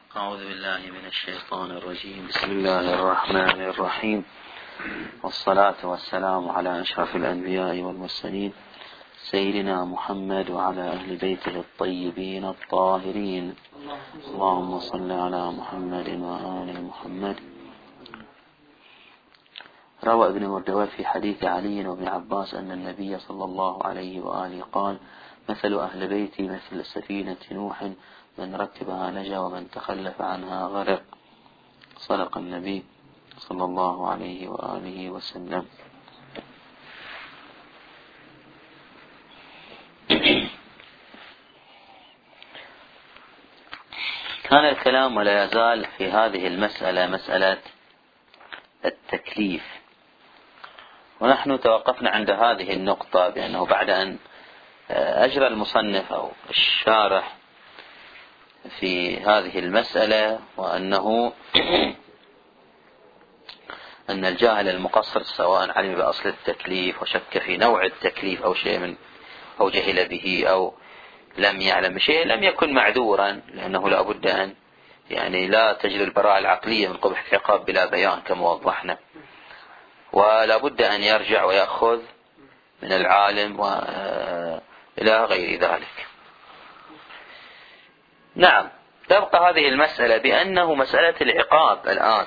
أعوذ بالله من الشيطان الرجيم. بسم الله الرحمن الرحيم، والصلاة والسلام على أشرف الأنبياء والمرسلين سيدنا محمد وعلى أهل بيته الطيبين الطاهرين. اللهم صل على محمد وآل محمد. روى ابن مردويه في حديث علي وابن عباس أن النبي صلى الله عليه وآله قال: مثل أهل بيتي مثل سفينة نوح، من ركبها نجا ومن تخلف عنها غرق. صدق النبي صلى الله عليه وآله وسلم. كان الكلام ولا يزال في هذه المسألة، مسألة التكليف، ونحن توقفنا عند هذه النقطة بأنه بعد أن أجرى المصنف أو الشارح في هذه المسألة وأنه أن الجاهل المقصر سواء علم بأصل التكليف وشك في نوع التكليف أو شيء من أو جهل به أو لم يعلم بشيء لم يكن معذورا، لأنه لا بد أن لا تجري البراءة العقلية من قبح العقاب بلا بيان كما وضحنا، ولا بد أن يرجع ويأخذ من العالم وإلى غير ذلك. نعم، تبقى هذه المسألة بأنه مسألة العقاب الآن،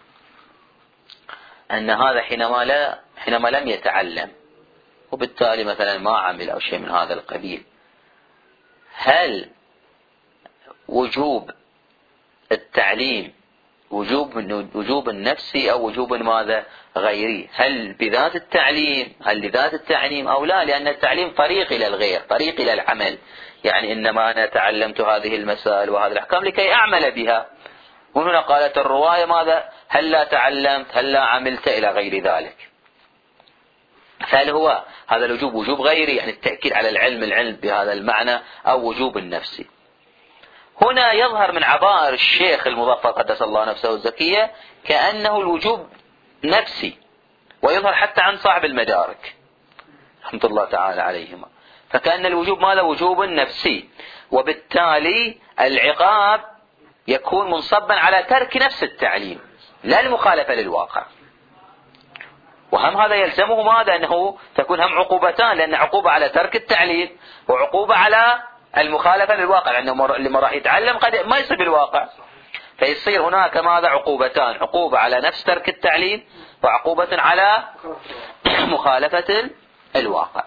أن هذا حينما لم يتعلم وبالتالي مثلا ما عمل أو شيء من هذا القبيل، هل وجوب التعليم وجوب النفسي أو وجوب ماذا غيري؟ هل بذات التعليم، هل لذات التعليم أو لا؟ لأن التعليم طريق إلى الغير، طريق إلى العمل. إنما أنا تعلمت هذه المسائل وهذه الأحكام لكي أعمل بها. وهنا قالت الرواية ماذا؟ هل لا تعلمت، هل لا عملت، إلى غير ذلك. فهل هو هذا الوجوب وجوب غيري، التأكيد على العلم بهذا المعنى، أو وجوب النفسي؟ هنا يظهر من عبائر الشيخ المظفر قدس الله نفسه الزكية كأنه الوجوب نفسي، ويظهر حتى عن صاحب المدارك رحمة الله تعالى عليهما، فكأن الوجوب ماذا؟ وجوب نفسي، وبالتالي العقاب يكون منصبا على ترك نفس التعليم لا المخالفة للواقع. وهم هذا يلزمه ماذا؟ أنه تكون هم عقوبتان، لأن عقوبة على ترك التعليم وعقوبة على المخالفة للواقع، لأنه لما راح يتعلم قد ما يصيب الواقع، فيصير هناك ماذا؟ عقوبتان، عقوبة على نفس ترك التعليم وعقوبة على مخالفة الواقع.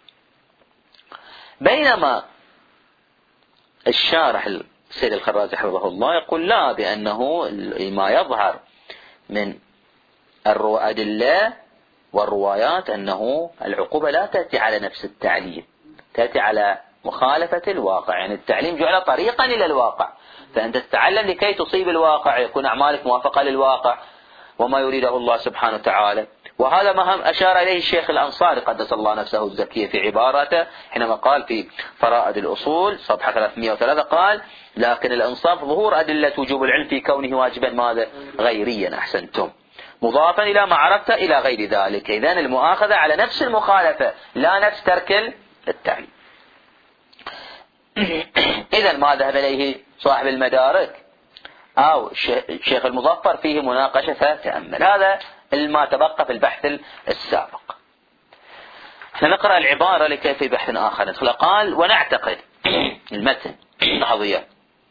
بينما الشارح السيد الخرازي حفظه الله يقول لا، بأنه ما يظهر من الأدلة والروايات أنه العقوبة لا تأتي على نفس التعليم، تأتي على مخالفة الواقع. التعليم جعل طريقا إلى الواقع، فأنت تتعلم لكي تصيب الواقع، يكون أعمالك موافقة للواقع وما يريده الله سبحانه وتعالى. وهذا ما هم أشار إليه الشيخ الأنصاري قدس الله نفسه الزكية في عبارته حينما قال في فرائد الأصول صفحة 303 قال: لكن الإنصاف ظهور أدلة وجوب العلم في كونه واجبا ماذا؟ غيريا. أحسنتم، مضافا إلى ما عرفت إلى غير ذلك. إذن المؤاخذة على نفس المخالفة لا نفس ترك التعليم. إذن ما ذهب إليه صاحب المدارك أو الشيخ المظفر فيه مناقشة فتأمل. هذا ما تبقى في البحث السابق. سنقرأ العبارة لكي في بحث آخر ندخل. قال: ونعتقد المتن نحظيه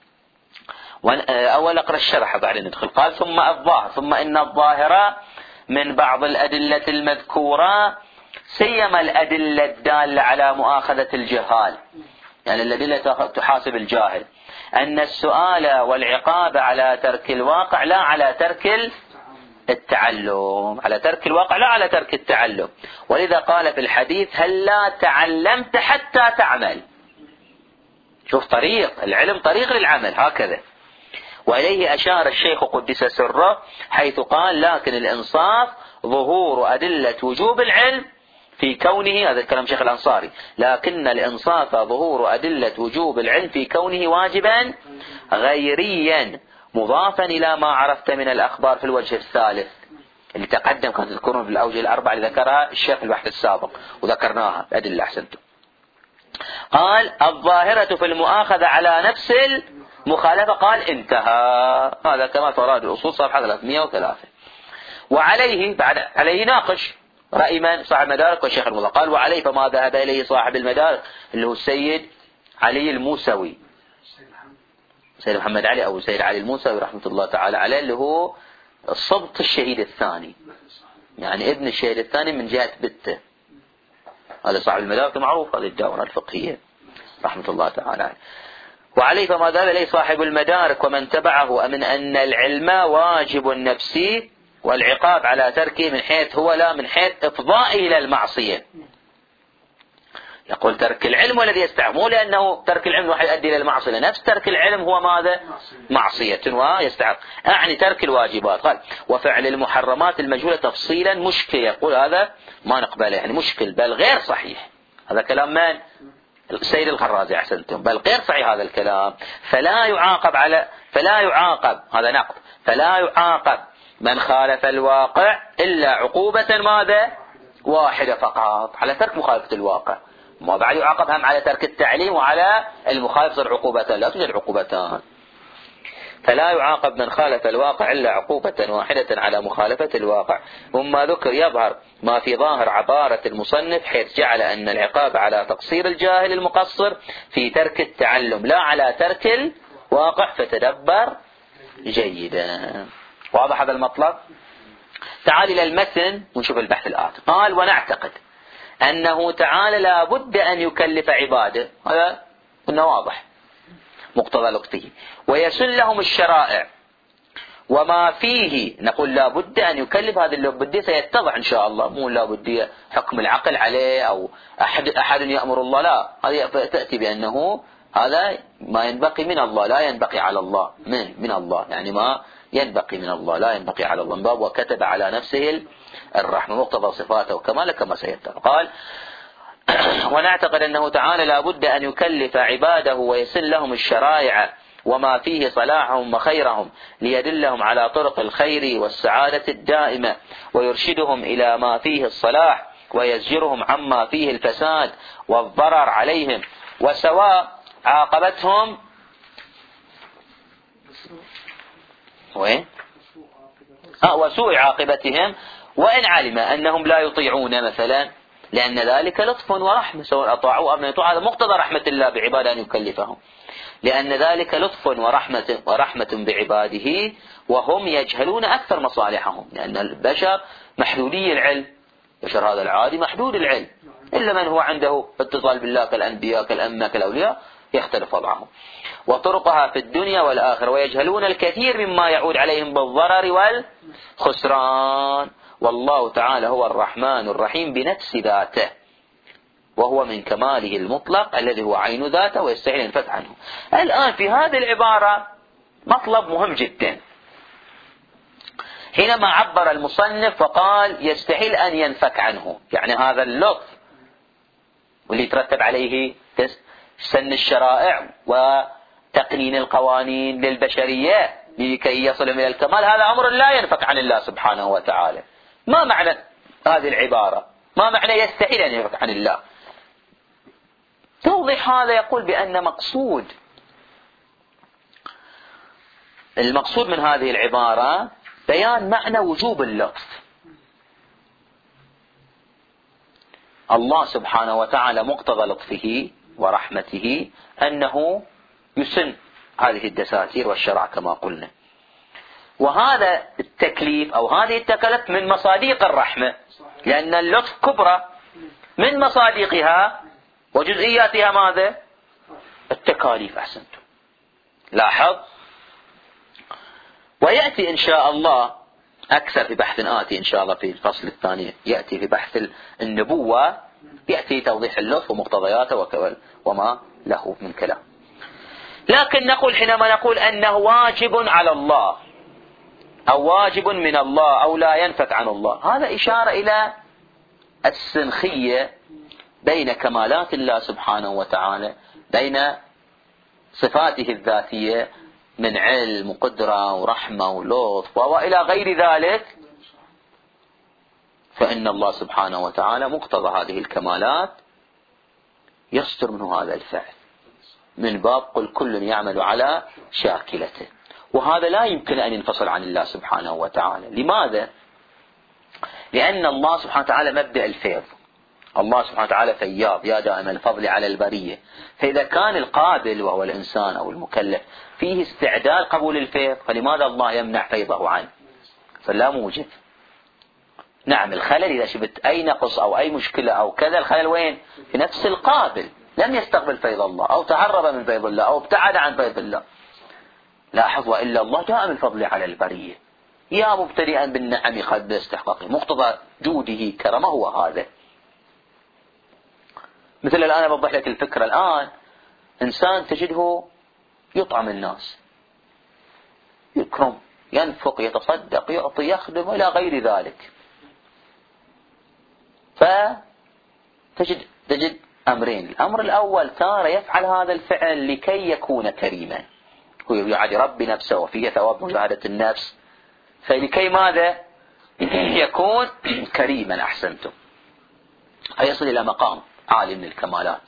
أول أقرأ الشرح بعدين ندخل. قال: ثم إن الظاهرة من بعض الأدلة المذكورة، سيما الأدلة الدالة على مؤاخذة الجهال، الأدلة تحاسب الجاهل، أن السؤال والعقاب على ترك الواقع لا على ترك التعلم، على ترك الواقع لا على ترك التعلم. ولذا قال في الحديث: هل لا تعلمت حتى تعمل. شوف، طريق العلم طريق للعمل هكذا. وإليه أشار الشيخ قدس سره حيث قال: لكن الإنصاف ظهور أدلة وجوب العلم في كونه، هذا كلام شيخ الأنصاري، لكن الإنصاف ظهور أدلة وجوب العلم في كونه واجبا غيريا، مضافا إلى ما عرفت من الأخبار في الوجه الثالث اللي تقدم، كانت تذكرون في الأوجه الأربعة اللي ذكرها الشيخ في البحث السابق وذكرناها الأدلة. أحسنتم. قال: الظاهرة في المؤاخذة على نفس مخالفة قال انتهى. هذا كما تراد الأصول صفحة 303. وعليه بعد عليه ناقش رأي من؟ صاحب المدارك والشيخ المطلق. قال وعليه فما ذهب إليه صاحب المدارك اللي هو السيد علي الموسوي، سيد محمد علي أو سيد علي الموسوي رحمة الله تعالى عليه، اللي هو الصبط الشهيد الثاني، يعني ابن الشهيد الثاني من جهة بته. هذا صاحب المدارك معروف، هذه الدورة الفقهية رحمة الله تعالى عليه. وعليه فما ذهب إليه صاحب المدارك ومن تبعه من أن العلم واجب نفسي والعقاب على تركه من حيث هو لا من حيث إفضائه إلى المعصية. يقول ترك العلم والذي يستحق، مو لأنه ترك العلم راح يؤدي إلى المعصية، نفس ترك العلم هو ماذا؟ معصية ويستحق. أعني ترك الواجبات. قال وفعل المحرمات المجهولة تفصيلا مشكل. يقول هذا ما نقبله، يعني مشكل بل غير صحيح. هذا كلام من؟ السيد الخرازي. أحسنتم. بل غير صحيح هذا الكلام. فلا يعاقب هذا نقد، فلا يعاقب من خالف الواقع إلا عقوبة ماذا؟ واحدة فقط، على ترك مخالفة الواقع. ما بعد يعاقب هم على ترك التعليم وعلى المخالف صار عقوبتان، لا توجد عقوبتان. فلا يعاقب من خالف الواقع إلا عقوبة واحدة على مخالفة الواقع. وما ذكر يظهر ما في ظاهر عبارة المصنف، حيث جعل أن العقاب على تقصير الجاهل المقصر في ترك التعلم لا على ترك الواقع، فتدبر جيدا. واضح هذا المطلب؟ تعال إلى المتن ونشوف البحث الآتي. قال ونعتقد أنه تعالى لا بد أن يكلف عباده، هذا قلنا واضح مقتضى لطفه، ويسن لهم الشرائع وما فيه. نقول لا بد أن يكلف، هذا اللي بدي سيتضح إن شاء الله، مو لا بدي حكم العقل عليه أو أحد يأمر الله، لا، هذه تأتي بأنه هذا ما ينبقي من الله لا ينبقي على الله، من الله، يعني ما ينبقي من الله لا ينبقي على الله، من باب وكتب على نفسه الرحمة مقتضى صفاته وكماله كما سيتضح. قال ونعتقد أنه تعالى لا بد أن يكلف عباده ويسن لهم الشرائع وما فيه صلاحهم وخيرهم، ليدلهم على طرق الخير والسعادة الدائمة، ويرشدهم إلى ما فيه الصلاح، ويزجرهم عما فيه الفساد والضرر عليهم، وسواء عاقبتهم وسوء عاقبتهم، وإن علم أنهم لا يطيعون مثلا، لأن ذلك لطف ورحمة، سواء أطاعوا أم لا يطاعوا، هذا مقتضى رحمة الله بعباده أن يكلفهم، لأن ذلك لطف ورحمة بعباده، وهم يجهلون أكثر مصالحهم، لأن البشر محدودي العلم، البشر هذا العادي محدود العلم، إلا من هو عنده اتصال بالله كالأنبياء كالأمة كالأولياء يختلف وضعهم، وطرقها في الدنيا والآخرة، ويجهلون الكثير مما يعود عليهم بالضرر والخسران. والله تعالى هو الرحمن الرحيم بنفس ذاته، وهو من كماله المطلق الذي هو عين ذاته ويستحيل أن ينفك عنه. الآن في هذه العبارة مطلب مهم جدا، حينما عبر المصنف فقال يستحيل أن ينفك عنه، يعني هذا اللطف واللي يترتب عليه سن الشرائع وتقنين القوانين للبشرية لكي يصلهم إلى الكمال، هذا أمر لا ينفك عن الله سبحانه وتعالى. ما معنى هذه العبارة؟ ما معنى يستحيل أن ينفك عن الله؟ توضح هذا، يقول بأن المقصود من هذه العبارة بيان معنى وجوب اللطف. الله سبحانه وتعالى مقتضى لطفه ورحمته أنه يسن هذه الدساتير والشرع كما قلنا، وهذا التكليف أو هذه التكلف من مصاديق الرحمة، لأن اللطف كبرى من مصاديقها وجزئياتها ماذا؟ التكاليف. أحسنتم. لاحظ، ويأتي إن شاء الله أكثر في بحث آتي إن شاء الله في الفصل الثاني، يأتي في بحث النبوة، يأتي توضيح اللطف ومقتضياته وما له من كلام. لكن نقول حينما نقول أنه واجب على الله أو واجب من الله أو لا ينفك عن الله، هذا إشارة إلى السنخية بين كمالات الله سبحانه وتعالى، بين صفاته الذاتية من علم وقدرة ورحمة ولطف وإلى غير ذلك، فإن الله سبحانه وتعالى مقتضى هذه الكمالات يستر منه هذا الفعل. من باب قل كل يعمل على شاكلته. وهذا لا يمكن أن ينفصل عن الله سبحانه وتعالى. لماذا؟ لأن الله سبحانه وتعالى مبدأ الفيض، الله سبحانه وتعالى فياض يا دائم الفضل على البرية. فإذا كان القابل وهو الإنسان أو المكلف فيه استعداد قبول الفيض، فلماذا الله يمنع فيضه عنه؟ فلا موجب. نعم الخلل إذا شفت أي نقص أو أي مشكلة أو كذا، الخلل وين؟ في نفس القابل، لم يستقبل فيض الله أو تهرب من فيض الله أو ابتعد عن فيض الله. لاحظ وإلا الله دائم الفضل على البرية، يا مبتدئا بالنعم قد استحقاقه، مقتضى جوده كرمه هو هذا. مثل الآن أوضح لك الفكرة. الآن إنسان تجده يطعم الناس، يكرم، ينفق، يتصدق، يعطي، يخدم إلى غير ذلك. فتجد أمرين. الأمر الأول تارة يفعل هذا الفعل لكي يكون كريما، هو يربي نفسه وفيه ثواب مجاهدة النفس، فلكي ماذا؟ يكون كريما. أحسنتم. فيصل إلى مقام عالي من الكمالات.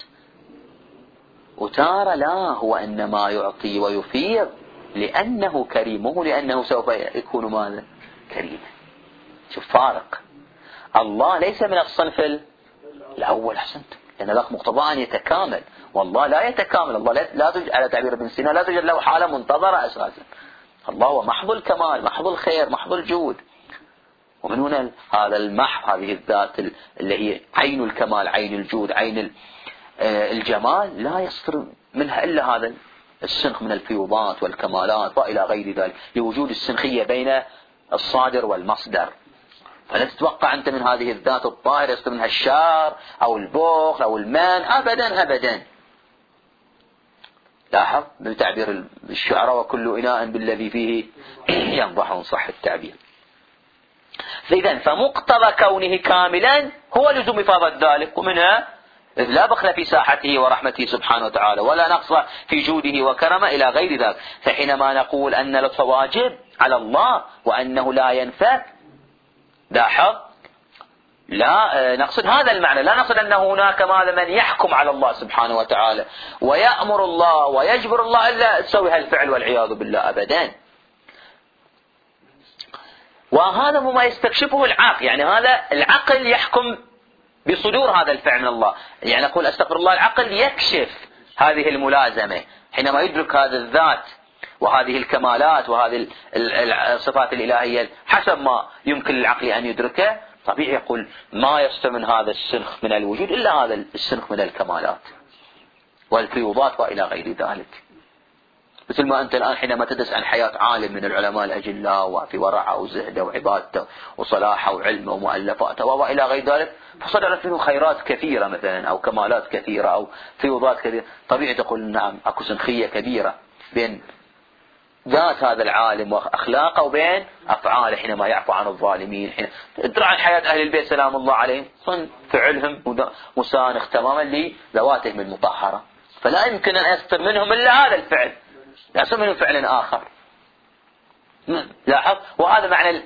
وتارة لا، هو إنما يعطي ويفيض لأنه كريم، لأنه سوف يكون ماذا؟ كريما. شوف فارق. الله ليس من الصنف الأول. أحسنتم. لأن ذاك مقتضى أن يتكامل، والله لا يتكامل. الله لا توجد على تعبير ابن سينا لا توجد له حالة منتظرة أساسا. الله هو محض الكمال، محض الخير، محض الجود. ومن هنا هذا المحض، هذه الذات اللي هي عين الكمال، عين الجود، عين الجمال، لا يصدر منها إلا هذا السنخ من الفيوضات والكمالات وإلى غير ذلك، لوجود السنخية بين الصادر والمصدر. فلا تتوقع أنت من هذه الذات الطاهرة يصدر منها الشار أو البخل أو المان، أبدا أبدا. لاحظ بتعبير الشعراء وكل إناء بالذي فيه ينضح، صح التعبير. إذن فمقتضى كونه كاملا هو لزوم إفاضة ذلك، ومنها إذ لا بخل في ساحته ورحمته سبحانه وتعالى ولا نقص في جوده وكرمه إلى غير ذلك. فحينما نقول أن اللطف واجب على الله وأنه لا ينفع، لاحظ لا نقصد هذا المعنى، لا نقصد أن هناك من يحكم على الله سبحانه وتعالى ويأمر الله ويجبر الله إلا تسوي هالفعل والعياذ بالله، أبدا. وهذا هو ما يستكشفه العقل. يعني هذا العقل يحكم بصدور هذا الفعل من الله. يعني نقول استغفر الله، العقل يكشف هذه الملازمة حينما يدرك هذا الذات وهذه الكمالات وهذه الصفات الإلهية حسب ما يمكن للعقل أن يدركه. طبيعي يقول ما يصدر من هذا السنخ من الوجود إلا هذا السنخ من الكمالات والفيوضات وإلى غير ذلك. مثل ما أنت الآن حينما تدرس عن حياة عالم من العلماء الأجلاء وفي ورعه وزهده وعبادته وصلاحه وعلمه ومؤلفاته وإلى غير ذلك، فصدرت منه خيرات كثيرة مثلا أو كمالات كثيرة أو فيوضات كثيرة. طبيعي تقول نعم أكو سنخية كبيرة بين ذات هذا العالم وأخلاقه وبين أفعاله حينما يعفو عن الظالمين. حين تدرى عن حياة أهل البيت سلام الله عليهم، صن فعلهم مسانخ تماما لذواتهم المطهرة، فلا يمكن أن يستر منهم إلا هذا الفعل، لا يستر منهم فعل آخر. لاحظ. وهذا معنى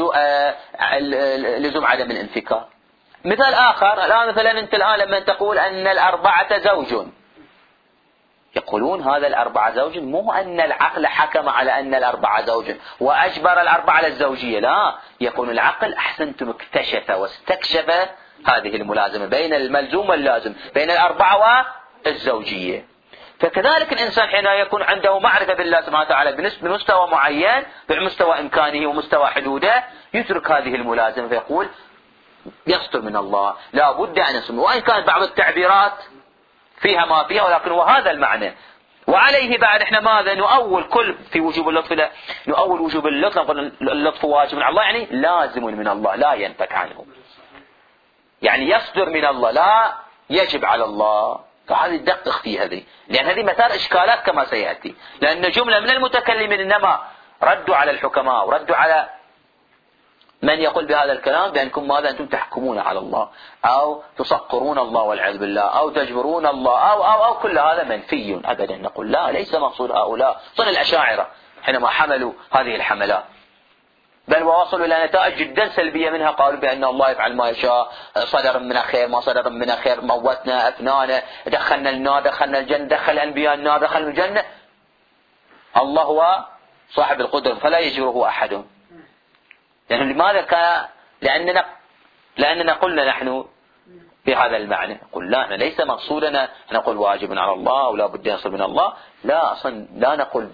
لزوم عدم الانفكاك. مثال آخر، الآن مثلا أنت الآن لما تقول أن الأربعة زوج، يقولون هذا الأربعة زوج، مو أن العقل حكم على أن الأربعة زوج وأجبر الأربعة على الزوجية، لا، يكون العقل أحسنتم اكتشف واستكشف هذه الملازمة بين الملزوم واللازم، بين الأربعة والزوجية. فكذلك الإنسان حين يكون عنده معرفة بالله سبحانه وتعالى بمستوى معين، بمستوى إمكانه ومستوى حدوده، يترك هذه الملازمة فيقول يصدر من الله، لا بد أن يصدر، وإن كانت بعض التعبيرات فيها ما فيها، ولكن هو هذا المعنى. وعليه بعد احنا ماذا نؤول كل في وجوب اللطف، لا نؤول وجوب اللطف، نقول اللطف واجب من الله يعني لازم من الله لا ينفك عنه، يعني يصدر من الله لا يجب على الله. فهذه دقق في هذه، لأن هذه مثار إشكالات كما سيأتي، لأن جملة من المتكلمين إنما ردوا على الحكماء وردوا على من يقول بهذا الكلام بأنكم ماذا أنتم تحكمون على الله أو تصقرون الله والعياذ بالله أو تجبرون الله أو كل هذا منفي أبدا. نقول لا، ليس مقصود هؤلاء صنع الأشاعرة حينما حملوا هذه الحملات. بل ووصلوا إلى نتائج جدا سلبية منها، قالوا بأن الله يفعل ما يشاء، صدر من خير ما صدر من خير، موتنا أفنانا، دخلنا النار دخلنا الجنة، دخل الأنبياء النار دخلنا الجنة. الله هو صاحب القدرة فلا يجره أحد. يعني لماذا كان؟ لأننا قلنا نحن بهذا المعنى، قل لا، احنا ليس مقصودنا نقول واجب على الله ولا بد يصل من الله، لا، أصلا لا نقول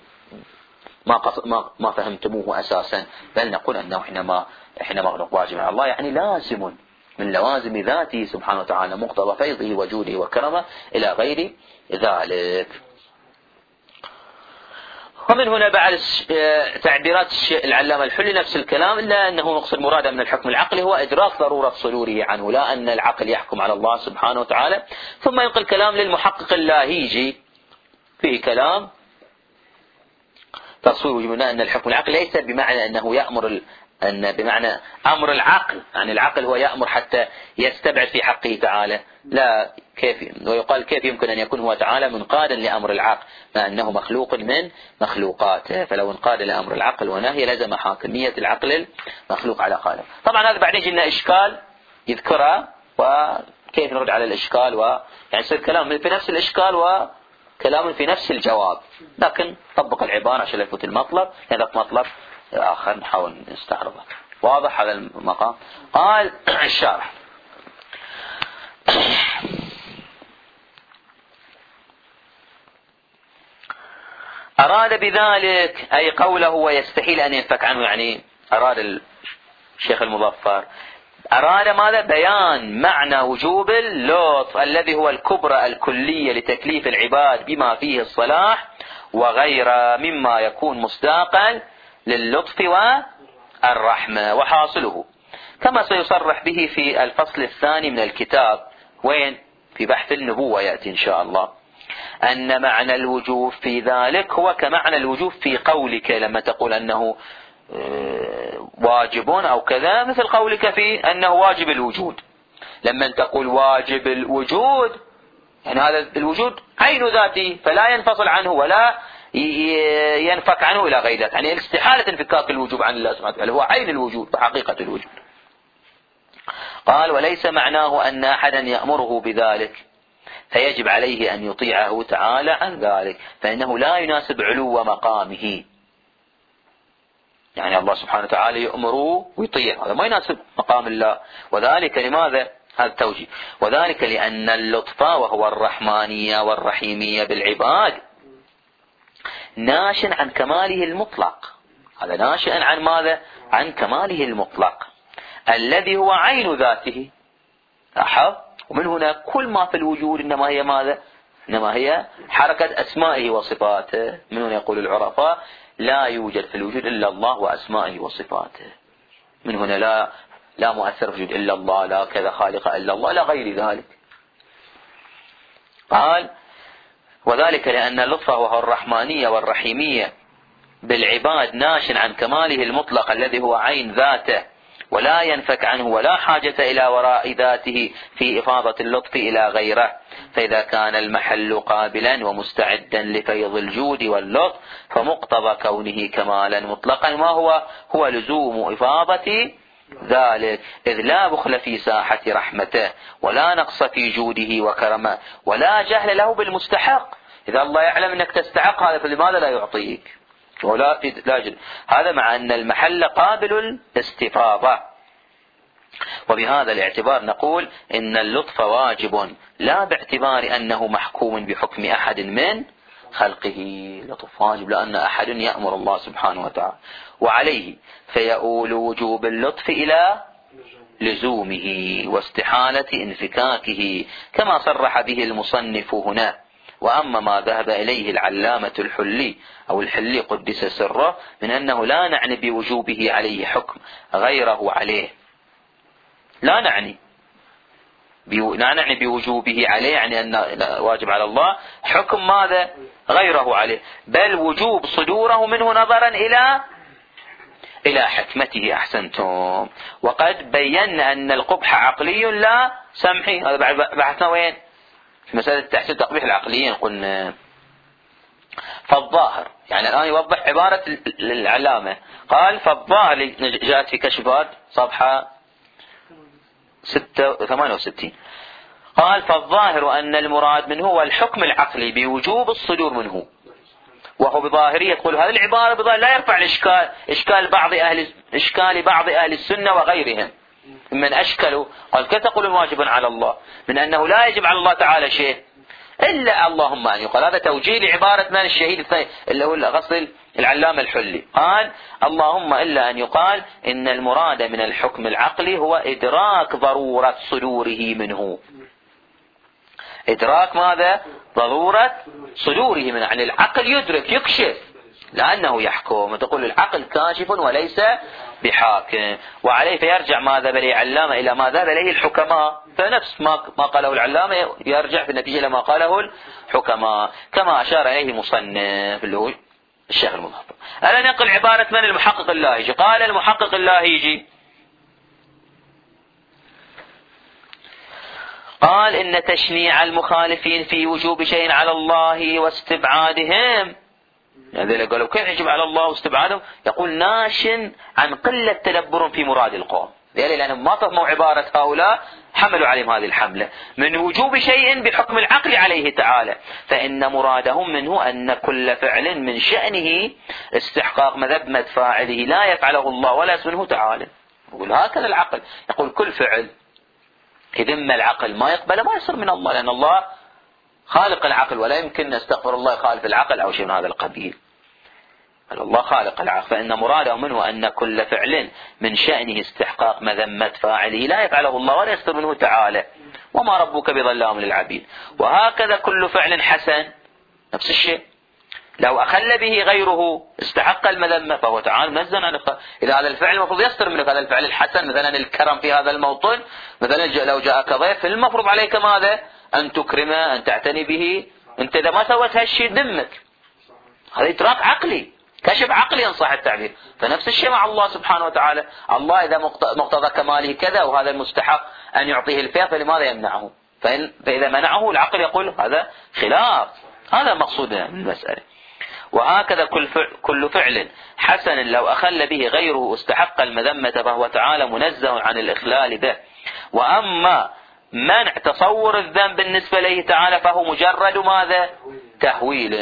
ما فهمتموه أساسا، بل نقول أنه حينما واجب على الله يعني لازم من لوازم ذاته سبحانه وتعالى، مقتضى فيضه وجوده وكرمه إلى غير ذلك. ومن هنا بعد تعبيرات العلامة الحلي نفس الكلام، إلا أنه نقصد مراده من الحكم العقلي هو إدراك ضرورة صدوره عنه، لا أن العقل يحكم على الله سبحانه وتعالى. ثم ينقل كلام للمحقق اللاهيجي فيه كلام تصوير وجمعنا أن الحكم العقلي ليس بمعنى أنه يأمر أن بمعنى أمر العقل، يعني العقل هو يأمر حتى يستبعد في حقه تعالى، لا، كيف ويقال كيف يمكن أن يكون هو تعالى منقادا لأمر العقل مع أنه مخلوق من مخلوقاته، فلو انقاد لأمر العقل ونهي لزم حاكمية العقل المخلوق على خالق. طبعا هذا بعدين جينا إشكال يذكره وكيف نرد على الإشكال، يعني يصير كلام في نفس الإشكال وكلام في نفس الجواب، لكن طبق العبارة عشان لا يفوت المطلب، هذا مطلب آخر نحاول نستعرضه. واضح هذا المقام؟ قال الشارح: أراد بذلك أي قوله ويستحيل أن ينفك عنه، يعني أراد الشيخ المظفر أراد ماذا؟ بيان معنى وجوب اللطف الذي هو الكبرى الكلية لتكليف العباد بما فيه الصلاح وغيره مما يكون مصداقا للطف والرحمة، وحاصله كما سيصرح به في الفصل الثاني من الكتاب، وين؟ في بحث النبوة يأتي إن شاء الله، أن معنى الوجوب في ذلك هو كمعنى الوجوب في قولك لما تقول أنه واجب أو كذا، مثل قولك في أنه واجب الوجود. لما تقول واجب الوجود يعني هذا الوجود عين ذاته فلا ينفصل عنه ولا ينفك عنه إلى غير ذلك، يعني استحالة انفكاك الوجوب عن الله سبحانه وتعالى، هو عين الوجود وحقيقة الوجود. قال: وليس معناه أن أحدا يأمره بذلك فيجب عليه أن يطيعه تعالى عن ذلك، فإنه لا يناسب علو مقامه، يعني الله سبحانه وتعالى يأمره ويطيع، هذا ما يناسب مقام الله. وذلك لماذا؟ هذا التوجيه، وذلك لأن اللطف وهو الرحمانية والرحيمية بالعباد ناشئ عن كماله المطلق، هذا ناشئ عن ماذا؟ عن كماله المطلق الذي هو عين ذاته. لاحظ، ومن هنا كل ما في الوجود إنما هي ماذا؟ إنما هي حركة أسمائه وصفاته. من هنا يقول العرفاء: لا يوجد في الوجود إلا الله وأسمائه وصفاته. من هنا لا مؤثر في الوجود إلا الله، لا كذا خالق إلا الله، لا غير ذلك. قال: وذلك لأن اللطف وهو الرحمانية والرحيمية بالعباد ناشئ عن كماله المطلق الذي هو عين ذاته ولا ينفك عنه ولا حاجة إلى وراء ذاته في إفاضة اللطف إلى غيره، فإذا كان المحل قابلا ومستعدا لفيض الجود واللطف فمقتضى كونه كمالا مطلقا ما هو لزوم إفاضة ذلك، إذ لا بخل في ساحة رحمته ولا نقص في جوده وكرمه ولا جهل له بالمستحق. إذا الله يعلم أنك تستحق هذا فلماذا لا يعطيك؟ لا هذا مع أن المحل قابل الاستفاضة. وبهذا الاعتبار نقول إن اللطف واجب لا باعتبار أنه محكوم بحكم أحد من خلقه، لطف واجب لأن أحد يأمر الله سبحانه وتعالى، وعليه فيؤول وجوب اللطف إلى لزومه واستحالة انفكاكه كما صرح به المصنف هنا. وأما ما ذهب إليه العلامة الحلي أو الحلي قدس سره من أنه لا نعني بوجوبه عليه حكم غيره عليه، لا نعني بوجوبه عليه يعني أن واجب على الله حكم ماذا؟ غيره عليه، بل وجوب صدوره منه نظرا إلى حكمته. أحسنتم. وقد بينا أن القبح عقلي لا سمحي، هذا بحثنا وين؟ في مسألة تحسين تقبيح العقليين قلنا فالظاهر، يعني الآن يوضح عبارة العلامة، قال فالظاهر، جاءت في كشفات صفحة 68، قال فالظاهر أن المراد منه هو الحكم العقلي بوجوب الصدور منه، وهو بظاهرية يقول هذه العبارة بظاهر لا يرفع الإشكال، إشكال بعض أهل السنة وغيرهم من أشكلوا، قال كيف تقولون واجب على الله من أنه لا يجب على الله تعالى شيء إلا اللهم أن يقال. هذا توجيه لعبارة من الشهيد الثاني اللي هو غسل العلامة الحلي، قال اللهم إلا أن يقال إن المراد من الحكم العقلي هو إدراك ضرورة صدوره منه. إدراك ماذا؟ ضرورة صدوره منه، يعني العقل يدرك يكشف لأنه يحكم، تقول العقل كاشف وليس بحاكم، وعليه فيرجع ما ذهب إليه العلامة إلى ما ذهب إليه الحكماء، فنفس ما قاله العلامة يرجع في النتيجة لما قاله الحكماء، كما أشار إليه مصنف اللي هو الشيخ المظفر. ألا نقل عبارة من المحقق اللاهيجي، قال المحقق اللاهيجي قال إن تشنيع المخالفين في وجوب شيء على الله واستبعادهم، يعني قالوا كيف يجب على الله واستبعادهم، يقول ناش عن قلة تدبر في مراد القوم، لأنهم ما فهموا عبارة هؤلاء حملوا عليهم هذه الحملة من وجوب شيء بحكم العقل عليه تعالى، فإن مرادهم منه أن كل فعل من شأنه استحقاق مذمة فاعله لا يفعله الله ولا يسمنه تعالى. يقول هكذا العقل، يقول كل فعل إذا ما العقل ما يقبله ما يصير من الله، لأن الله خالق العقل ولا يمكن استغفر الله يخالف العقل أو شيء من هذا القبيل، الله خالق العقل، فإن مراده منه أن كل فعل من شأنه استحقاق مذمة فاعله لا يفعله الله ولا يصدر منه تعالى، وما ربك بظلام للعبيد. وهكذا كل فعل حسن نفس الشيء، لو أخل به غيره استحق المذمة فهو تعالى منزه عن إذا هذا الفعل المفروض يصدر منك هذا الفعل الحسن، مثلا الكرم في هذا الموطن، مثلا لو جاءك ضيف المفروض عليك ماذا؟ أن تكرمه، أن تعتني به، أنت إذا ما سويت هالشيء دمك، هذا إدراك عقلي كشف عقلي إن صح التعبير. فنفس الشيء مع الله سبحانه وتعالى، الله إذا مقتضى كماله كذا وهذا المستحق أن يعطيه الفيء فلماذا يمنعه؟ فإذا منعه العقل يقول هذا خلاف، هذا مقصودنا من المسألة. وهكذا كل فعل حسن لو أخل به غيره استحق المذمة فهو تعالى منزه عن الإخلال به. وأما منع تصور الذنب بالنسبة له تعالى فهو مجرد ماذا؟ تهويل،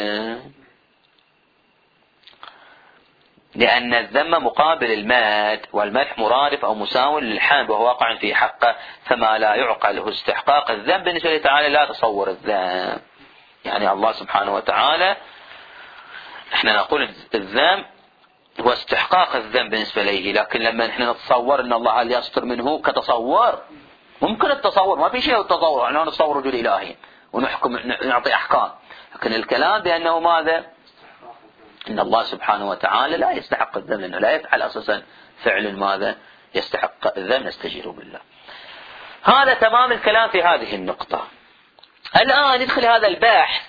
لأن الذم مقابل المدح، والمدح مرادف أو مساو للحمد وهو واقع في حقه، فما لا يعقله استحقاق الذنب بالنسبة له تعالى لا تصور الذنب. يعني الله سبحانه وتعالى احنا نقول الذنب هو استحقاق الذنب بالنسبة له، لكن لما احنا نتصور ان الله هل يستر منه كتصور، ممكن التصور ما في شيء التصور، احنا نتصور وجود الهي ونحكم نعطي احكام، لكن الكلام بانه ماذا؟ ان الله سبحانه وتعالى لا يستحق الذنب، لانه لا يفعل اساسا فعل ماذا؟ يستحق الذنب، نستجير بالله. هذا تمام الكلام في هذه النقطة. الآن ندخل هذا البحث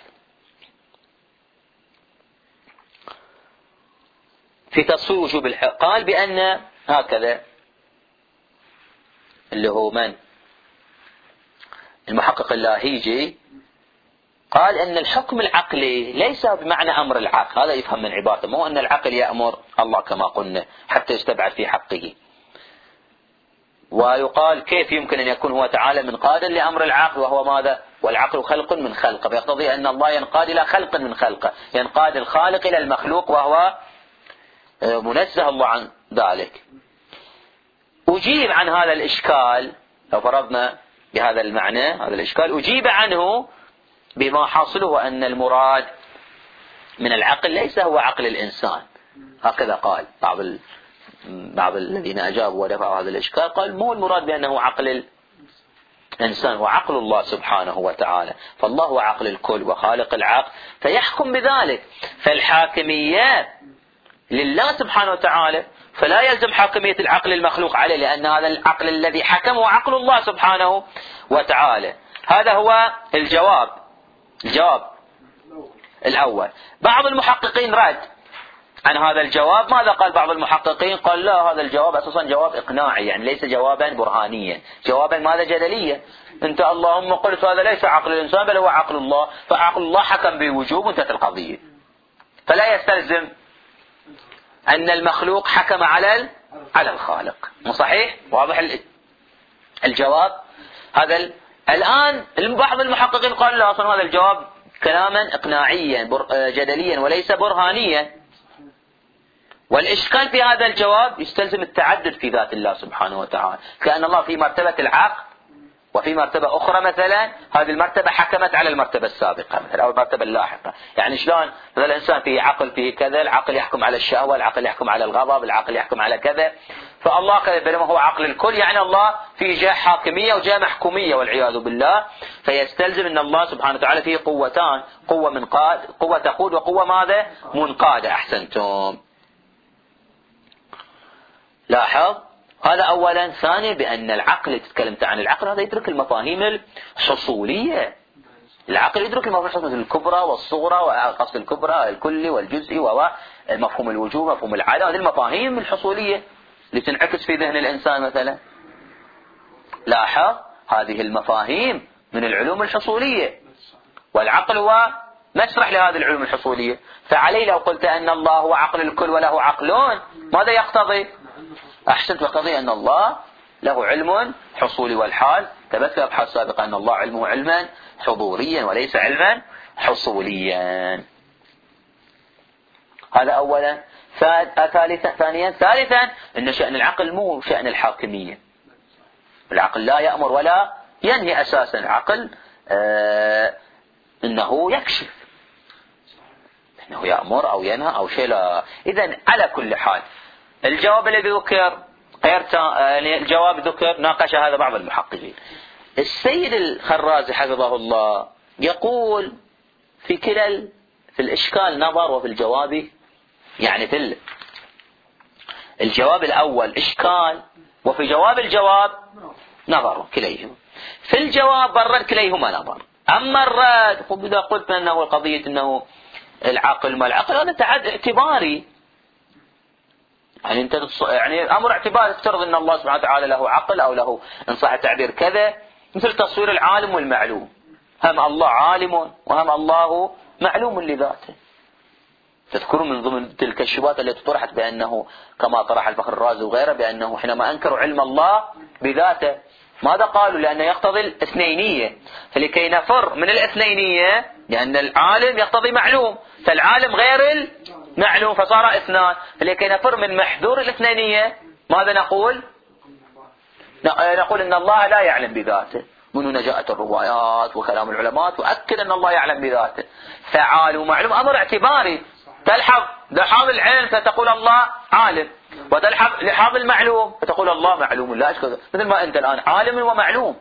في تصوير وجوب الحق. قال بأن هكذا اللي هو من المحقق اللاهيجي قال أن الحكم العقلي ليس بمعنى أمر العقل، هذا يفهم من عبارته، مو أن العقل يأمر الله كما قلنا حتى يستبعد في حقه. ويقال كيف يمكن أن يكون هو تعالى منقادا لأمر العقل وهو ماذا؟ والعقل خلق من خلقه، فيقتضي أن الله ينقاد إلى خلق من خلقه، ينقاد الخالق إلى المخلوق وهو منزه الله عن ذلك. أجيب عن هذا الإشكال، لو فرضنا بهذا المعنى هذا الإشكال أجيب عنه بما حاصله أن المراد من العقل ليس هو عقل الإنسان، هكذا قال بعض الذين أجابوا ودفعوا هذا الإشكال، قال مو المراد بأنه عقل الإنسان، وعقل الله سبحانه وتعالى، فالله هو عقل الكل وخالق العقل فيحكم بذلك، فالحاكمية لله سبحانه وتعالى، فلا يلزم حاكمية العقل المخلوق عليه، لأن هذا العقل الذي حكم هو عقل الله سبحانه وتعالى. هذا هو الجواب الأول. بعض المحققين رد عن هذا الجواب. ماذا قال بعض المحققين؟ قال لا، هذا الجواب أساسا جواب إقناعي، يعني ليس جوابا برهانيا، جوابا ماذا؟ جدليا. أنت اللهم قلت هذا ليس عقل الإنسان بل هو عقل الله، فعقل الله حكم بوجوب وانتهت القضية. فلا يستلزم أن المخلوق حكم على الخالق. مو صحيح؟ واضح الجواب؟ هذا الآن بعض المحققين قالوا لا، أصلا هذا الجواب كلاما إقناعيا جدليا وليس برهانيا، والإشكال في هذا الجواب يستلزم التعدد في ذات الله سبحانه وتعالى، كأن الله في مرتبة العقل وفي مرتبة أخرى مثلا هذه المرتبة حكمت على المرتبة السابقة مثلا أو المرتبة اللاحقة. يعني شلون هذا الإنسان فيه عقل فيه كذا، العقل يحكم على الشهوة، العقل يحكم على الغضب، العقل يحكم على كذا، فالله كذا بينما هو عقل الكل، يعني الله فيه جهة حاكمية وجهة محكومية والعياذ بالله. فيستلزم أن الله سبحانه وتعالى فيه قوتان، قوة تقود وقوة ماذا؟ منقادة. أحسنتم. لاحظ هذا أولا. ثانيا بأن العقل، تتكلمت عن العقل، هذا يدرك المفاهيم الحصولية. العقل يدرك المفاهيم الحصولية الكبرى والصغرى، وقصد الكبرى الكلي والجزئي، ومفهوم الوجوب، مفهوم العدم، هذه المفاهيم الحصولية اللي تنعكس في ذهن الإنسان مثلا. لاحظ هذه المفاهيم من العلوم الحصولية، والعقل هو مسرح لهذه العلوم الحصولية. فعليه لو قلت أن الله هو عقل الكل وله عقلون، ماذا يقتضي؟ أحسنت، يقتضي أن الله له علم حصولي والحال. ثبت في أبحاث سابقة أن الله علمه علما حضوريا وليس علما حصوليا. هذا أولا. ثالثا أن شأن العقل مو شأن الحاكمية. العقل لا يأمر ولا ينهي أساسا. العقل إنه يكشف، إنه يأمر أو ينهى أو شيء لا. إذن على كل حال الجواب الذي ذكر يعني الجواب ذكر ناقش هذا بعض المحققين. السيد الخرازي حفظه الله يقول في الإشكال نظر، وفي الجواب يعني في الجواب الأول إشكال، وفي جواب الجواب نظر كليهما. في الجواب بالرد كليهما نظر. أما الرد إذا قلت أنه قضية أنه العقل ما العقل، هذا اعتباري، يعني انت يعني امر اعتباري. افترض ان الله سبحانه وتعالى له عقل او له ان صح التعبير كذا، مثل تصوير العالم والمعلوم. هم الله عالم وهم الله معلوم لذاته. تذكرون من ضمن تلك الشبهات التي طرحت بانه كما طرح الفخر الرازي وغيره بانه حينما انكروا علم الله بذاته ماذا قالوا؟ لانه يقتضي الاثنينيه، فلكي نفر من الاثنينيه لان العالم يقتضي معلوم، فالعالم غير المعلوم فصار اثنان، فلكي نفر من محذور الاثنينيه ماذا نقول؟ نقول ان الله لا يعلم بذاته. من هنا جاءت الروايات وكلام العلماء تؤكد ان الله يعلم بذاته. فعال ومعلوم امر اعتباري. تلحظ لحاظ العلم فتقول الله عالم، وتلحظ لحاظ المعلوم فتقول الله معلوم. لا أشكال، مثل ما أنت الآن عالم ومعلوم.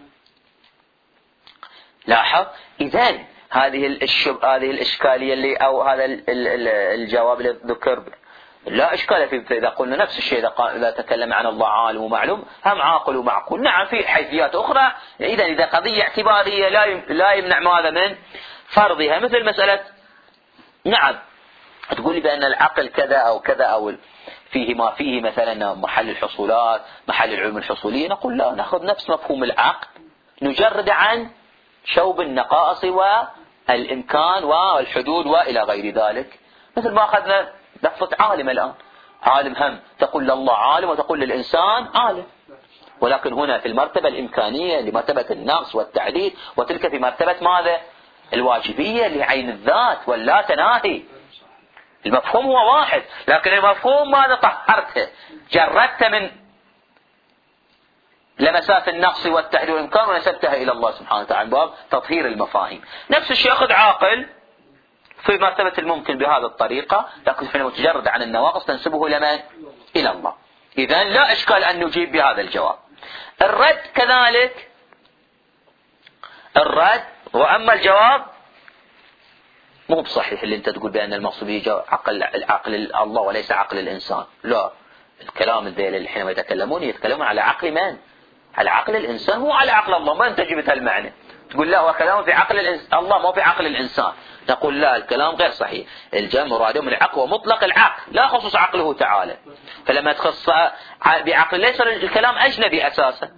لاحظ إذن هذه الإشكالية اللي أو هذا الجواب اللي ذكر لا إشكال فيه. إذا قلنا نفس الشيء إذا تكلم عن الله عالم ومعلوم هم عاقل ومعقول. نعم في حيثيات أخرى. إذا قضية اعتبارية لا يمنع ماذا من فرضها، مثل مسألة نعم تقول لي بأن العقل كذا أو كذا أو فيه ما فيه مثلا محل الحصولات محل العلوم الحصولية، نقول لا، نأخذ نفس مفهوم العقل نجرد عن شوب النقائص والإمكان والحدود وإلى غير ذلك. مثل ما أخذنا لفظة عالم الآن، عالم هم تقول لله عالم وتقول للإنسان عالم، ولكن هنا في المرتبة الإمكانية لمرتبة النقص والتعديل، وتلك في مرتبة ماذا؟ الواجبية لعين الذات واللا تناهي. المفهوم هو واحد، لكن المفهوم ماذا طهرته؟ جردت من لمسات النقص والتعديل والإمكان ونسبتها إلى الله سبحانه وتعالى، باب تطهير المفاهيم. نفس الشيء أخذ عاقل في مرتبة الممكن بهذه الطريقة، لكن حينما تجرد عن النواقص تنسبه إلى من؟ إلى الله. إذن لا إشكال أن نجيب بهذا الجواب. الرد كذلك الرد، وأما الجواب مو بصحيح اللي أنت تقول بأن المقصود به عقل الله وليس عقل الإنسان. لا، الكلام الذيل اللي حينما يتكلمون على عقل من؟ على عقل الإنسان، مو على عقل الله. ما أنت جبت المعنى تقول لا هو كلام في عقل الله ما في عقل الإنسان. نقول لا، الكلام غير صحيح. الجمع مراده من العقل ومطلق العقل لا خصوص عقله تعالى، فلما تخص بعقل ليس الكلام أجنبي أساسا.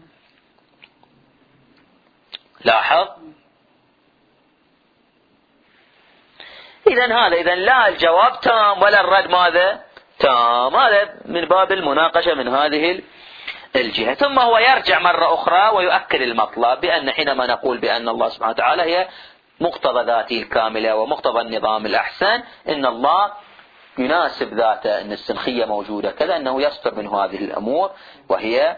لاحظ إذا لا الجواب تام ولا الرد ماذا تام. هذا من باب المناقشة من هذه الجهة. ثم هو يرجع مرة أخرى ويؤكد المطلب بأن حينما نقول بأن الله سبحانه وتعالى هي مقتضى ذاته الكاملة ومقتضى النظام الأحسن، إن الله يناسب ذاته أن السنخية موجودة كذا، أنه يصدر من هذه الأمور وهي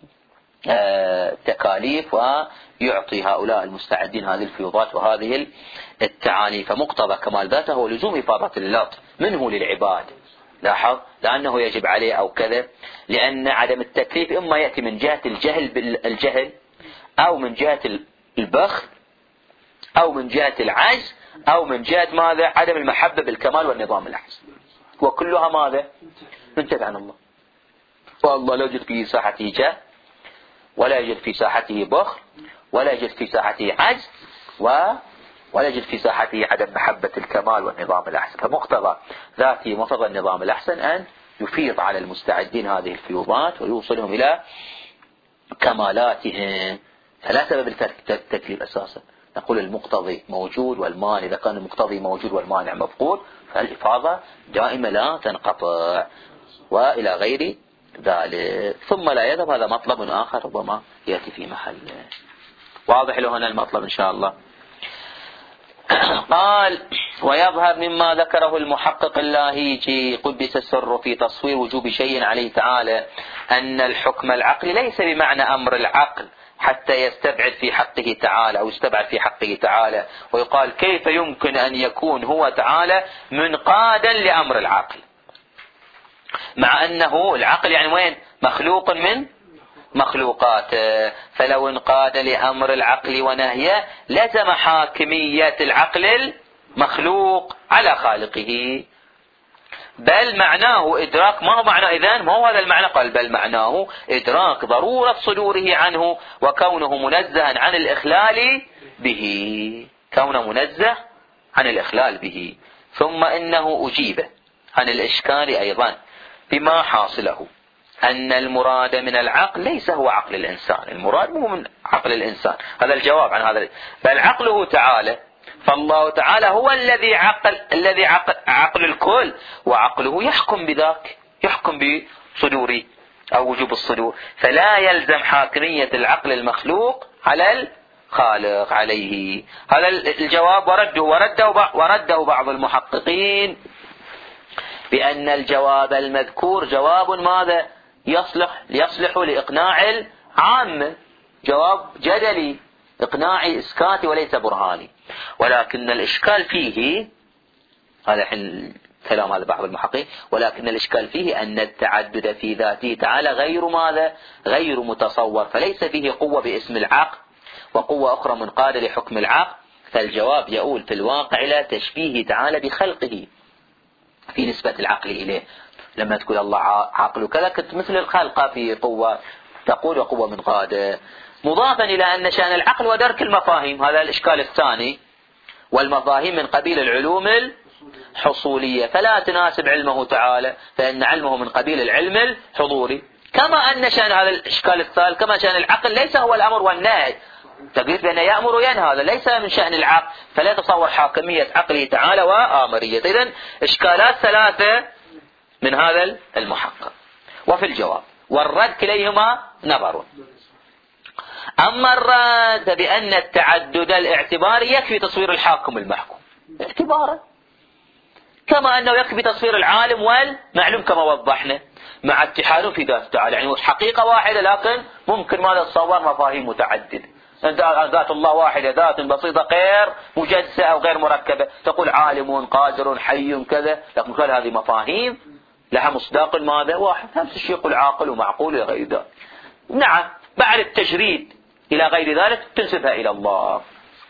تكاليف، ويعطي هؤلاء المستعدين هذه الفيوضات وهذه التعاني. فمقتضى كمال ذاته هو لزوم إفاضة اللطف منه للعباد. لاحظ، لأنه يجب عليه أو كذا، لأن عدم التكليف إما يأتي من جهة الجهل أو من جهة البخل أو من جهة العجز أو من جهة ماذا؟ عدم المحبة بالكمال والنظام الأحسن، وكلها ماذا؟ منتج عن الله. والله لا يوجد في ساحته جهل، ولا يوجد في ساحته بخل، ولا يوجد في ساحته عجز، ولا يوجد في ساحته عدم محبة الكمال والنظام الأحسن. فمقتضى ذاته مقتضى النظام الأحسن أن يفيض على المستعدين هذه الفيوضات ويوصلهم إلى كمالاتهم. فلا سبب التكليف أساسا. نقول المقتضي موجود والمانع، إذا كان المقتضي موجود والمانع مفقود فالإفاضة دائما لا تنقطع، وإلى غير ذلك. ثم لا يذهب، هذا مطلب آخر ربما يأتي في محل. واضح له هنا المطلب إن شاء الله. قال: ويظهر مما ذكره المحقق اللاهيجي قدس السر في تصوير وجوب شيء عليه تعالى أن الحكم العقلي ليس بمعنى أمر العقل حتى يستبعد في حقه تعالى أو يستبعد في حقه تعالى. ويقال: كيف يمكن أن يكون هو تعالى منقادا لأمر العقل، مع أنه العقل يعني وين؟ مخلوق من مخلوقاته. فلو انقاد لأمر العقل ونهيه لزم حاكمية العقل المخلوق على خالقه. بل معناه إدراك، ما هو معنى إذن؟ ما هو هذا المعنى؟ قال: بل معناه إدراك ضرورة صدوره عنه وكونه منزها عن الإخلال به، كونه منزه عن الإخلال به. ثم إنه أجيب عن الإشكال أيضا بما حاصله أن المراد من العقل ليس هو عقل الإنسان. المراد مو من عقل الإنسان، هذا الجواب عن هذا، بل عقله تعالى. فالله تعالى هو الذي عقل الكل، وعقله يحكم بذاك، يحكم بصدوره أو وجوب الصدور. فلا يلزم حاكمية العقل المخلوق على الخالق عليه. هذا الجواب ورده بعض المحققين بأن الجواب المذكور جواب ماذا؟ يصلح لإقناع العامة، جواب جدلي إقناعي إسكاتي وليس برهاني. ولكن الإشكال فيه، هذا حين كلام هذا بعض المحققين، ولكن الإشكال فيه أن التعدد في ذاته تعالى غير ماذا؟ غير متصور، فليس فيه قوة باسم العقل وقوة أخرى منقادة لحكم العقل. فالجواب يؤول في الواقع إلى تشبيه تعالى بخلقه في نسبة العقل إليه. لما تقول الله عقل كذا كنت مثل الخلق في قوة، تقول وقوة منقادة، مضافا إلى أن شأن العقل ودرك المفاهيم. هذا الإشكال الثاني. والمفاهيم من قبيل العلوم الحصولية، فلا تناسب علمه تعالى، فإن علمه من قبيل العلم الحضوري. كما أن شأن هذا الإشكال الثالث، كما شأن العقل ليس هو الأمر والنهي، تقول بأنه يأمر وينهى، هذا ليس من شأن العقل، فلا تصور حاكمية عقله تعالى وآمرية. إذن إشكالات ثلاثة من هذا المحقق. وفي الجواب والرد كليهما نظر. أما الرد بأن التعدد الاعتباري يكفي تصوير الحاكم المحكوم اعتبارا، كما أنه يكفي تصوير العالم والمعلوم كما وضحنا، مع اتحاد في ذات تعالى، يعني حقيقة واحدة لكن ممكن ما تتصور مفاهيم متعددة. ذات الله واحدة، ذات بسيطة غير مجسة أو غير مركبة، تقول عالم قادر حي كذا، لكن كل هذه مفاهيم لها مصداق ماذا؟ واحد. نفس الشيء يقول عاقل ومعقول إلى غير ذلك. نعم، بعد التجريد إلى غير ذلك تنسبها إلى الله.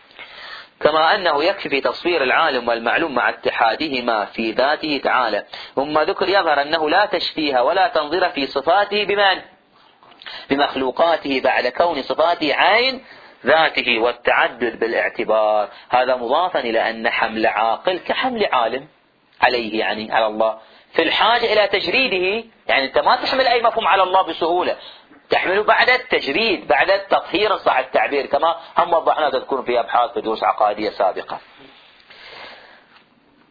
كما أنه يكفي في تصوير العالم والمعلوم مع اتحادهما في ذاته تعالى. ثم ذكر يظهر أنه لا تشبيه ولا تنظير في صفاته بمن؟ بمخلوقاته، بعد كون صفاته عين ذاته والتعدد بالاعتبار. هذا مضافا إلى أن حمل عاقل كحمل عالم عليه، يعني على الله، في الحاجة إلى تجريده. يعني أنت ما تحمل أي مفهوم على الله بسهولة، تحمله بعد التجريد، بعد التطهير صح التعبير، كما هم وضحنا تذكرون في أبحاث في دروس عقائدية سابقة.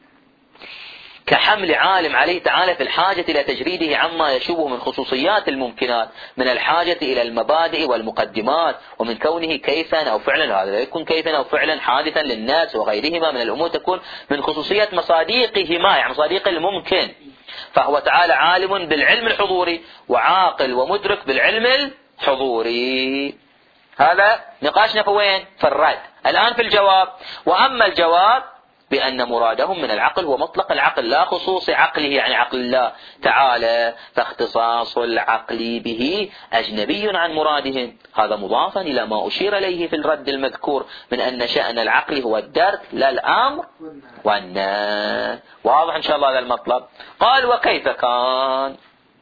كحمل عالم عليه تعالى في الحاجة إلى تجريده عما يشوبه من خصوصيات الممكنات، من الحاجة إلى المبادئ والمقدمات، ومن كونه كيفا أو فعلا، هذا لا يكون كيفا أو فعلا حادثا للناس وغيرهما من الأمور، تكون من خصوصية مصاديقهما، يعني مصاديق الممكن. فهو تعالى عالم بالعلم الحضوري، وعاقل ومدرك بالعلم الحضوري. هذا نقاشنا في وين؟ في الرد. الآن في الجواب. وأما الجواب بأن مرادهم من العقل هو مطلق العقل لا خصوص عقله، يعني عقل الله تعالى، فاختصاص العقل به أجنبي عن مرادهم. هذا مضافا إلى ما أشير إليه في الرد المذكور من أن شأن العقل هو الدرك لا الأمر والنهي. واضح إن شاء الله هذا المطلب. قال وكيف كان؟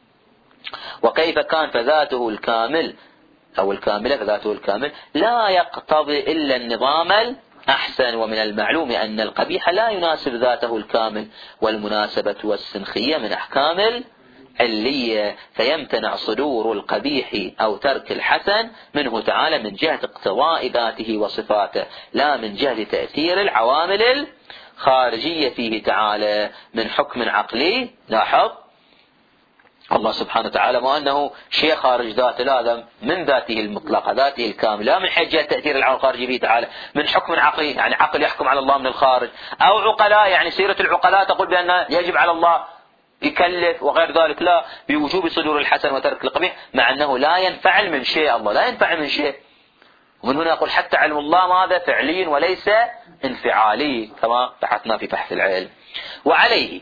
وكيف كان فذاته الكامل أو الكاملة، فذاته الكامل لا يقتضي إلا النظام أحسن. ومن المعلوم أن القبيح لا يناسب ذاته الكامل، والمناسبة والسنخية من أحكام العلية، فيمتنع صدور القبيح أو ترك الحسن منه تعالى من جهة اقتضاء ذاته وصفاته، لا من جهة تأثير العوامل الخارجية فيه تعالى من حكم عقلي. لاحظ الله سبحانه وتعالى ما أنه شيء خارج ذاته، لا، من ذاته المطلقة، ذاته الكاملة، لا من حجة تأثير العوامل الخارجية فيه تعالى من حكم عقلي، يعني عقل يحكم على الله من الخارج، أو عقلاء، يعني سيرة العقلاء تقول بأن يجب على الله يكلف وغير ذلك، لا، بوجوب صدور الحسن وترك القبيح، مع أنه لا ينفعل من شيء، الله لا ينفعل من شيء. ومن هنا يقول حتى علم الله ماذا؟ فعلي وليس انفعالي، كما بحثنا في بحث العلم. وعليه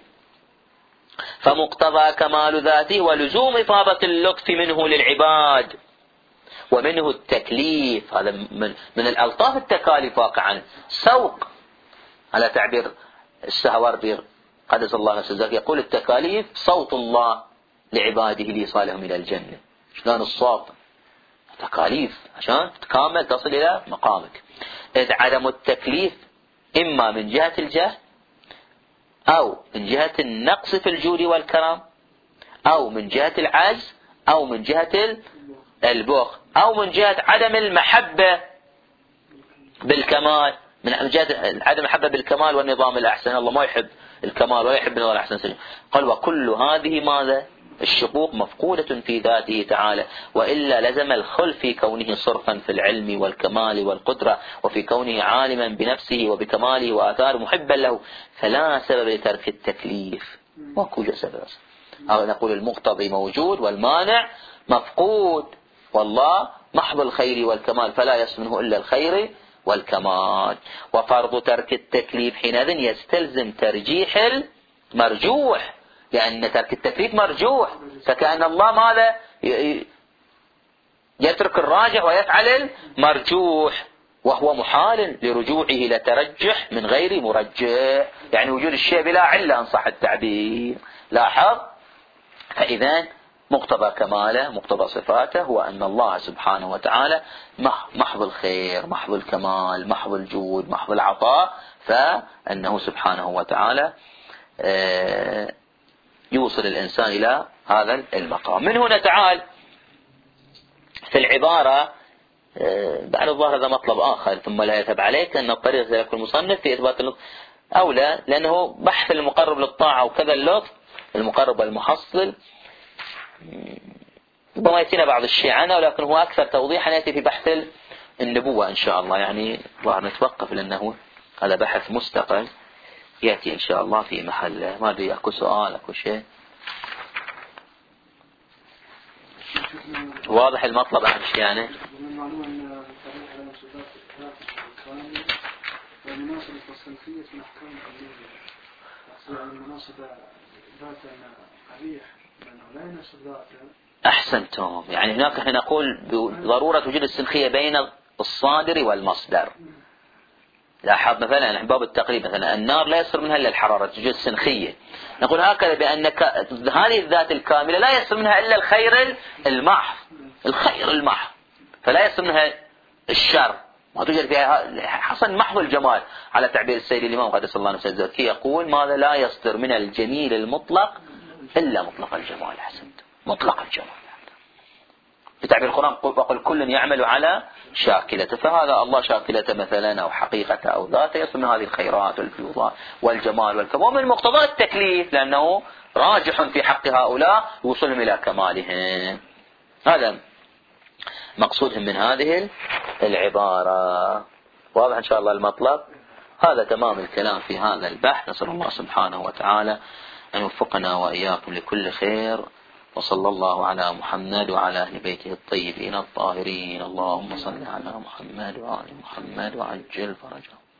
فمقتضى كمال ذاته ولزوم إفاضة اللطف منه للعباد، ومنه التكليف. هذا من الألطاف التكاليف واقعا، سوق على تعبير السهوردي قدس الله نفسه، يقول التكاليف صوت الله لعباده لإيصالهم إلى الجنة. شلون الصوت؟ تكاليف عشان تكامل تصل إلى مقامك. إذ عدم التكليف إما من جهة الجهل، أو من جهة النقص في الجود والكرم، أو من جهة العجز، أو من جهة البخل، أو من جهة عدم المحبة بالكمال، من جهة عدم المحبة بالكمال والنظام الأحسن. الله ما يحب الكمال ولا يحب النظام الأحسن. قال وكل هذه ماذا؟ الشقوق مفقودة في ذاته تعالى، وإلا لزم الخل في كونه صرفا في العلم والكمال والقدرة، وفي كونه عالما بنفسه وبكماله وآثار محبا له، فلا سبب لترك التكليف. وكل سبب، أو نقول المقتضي موجود والمانع مفقود، والله محض الخير والكمال، فلا يصل منه إلا الخير والكمال. وفرض ترك التكليف حينئذ يستلزم ترجيح المرجوح، لأن ترك التكليف مرجوح، فكأن الله ماذا؟ يترك الراجح ويفعل المرجوح، وهو محال لرجوعه إلى ترجح من غير مرجح، يعني وجود الشيء بلا علة إن صح التعبير. لاحظ، فإذا مقتضى كماله مقتضى صفاته هو أن الله سبحانه وتعالى محض الخير، محض الكمال، محض الجود، محض العطاء، فأنه سبحانه وتعالى يوصل الإنسان إلى هذا المقام. من هنا تعال في العبارة بعد الظاهر هذا مطلب آخر، ثم لا يتب عليك أن الطريق ذلك المصنف في إثبات اللطف أولى، لأنه بحث المقرب للطاعة وكذا اللطف المقرب والمحصل ربما يأتينا بعض الشيء عنه، ولكن هو أكثر توضيحا يأتي في بحث النبوة إن شاء الله. يعني ظاهر نتوقف لأنه هذا بحث مستقل يأتي إن شاء الله في محله. ما أدري أكو سؤال أكو شيء واضح المطلب عن شيء يعني. المعلومة أن طريق على مصدات الكلام والمناسبة والسلفية من أحكام العلمية، يعني المناسبة ذات قبيح لأنه لا يناسب ذاته. أحسنتم، يعني هناك احنا نقول بضرورة وجود السنخية بين الصادر والمصدر. لاحظ مثلا باب التقريب مثلا النار لا يصدر منها إلا الحرارة، توجد السنخية. نقول هكذا بأنك هذه الذات الكاملة لا يصدر منها إلا الخير المحض، الخير المحض، فلا يصدر منها الشر، ما توجد فيها حسن محض الجمال على تعبير السيد الإمام قدس الله نفسه الزكي، يقول ماذا؟ لا يصدر من الجميل المطلق إلا مطلق الجمال. أحسنت، مطلق الجمال. بتعبير القرآن وقل كل يعمل على شاكلته، فهذا الله شاكلته مثلا أو حقيقته أو ذاته يصل من هذه الخيرات والفيوضات والجمال والكمال، ومن مقتضى التكليف لأنه راجح في حق هؤلاء وصلهم إلى كمالهم. هذا مقصودهم من هذه العبارة. واضح إن شاء الله المطلب. هذا تمام الكلام في هذا البحث. نسأل الله سبحانه وتعالى أن يوفقنا وإياكم لكل خير، وصلى الله على محمد وعلى أهل بيته الطيبين الطاهرين. اللهم صل على محمد وآل محمد وعجل فرجهم.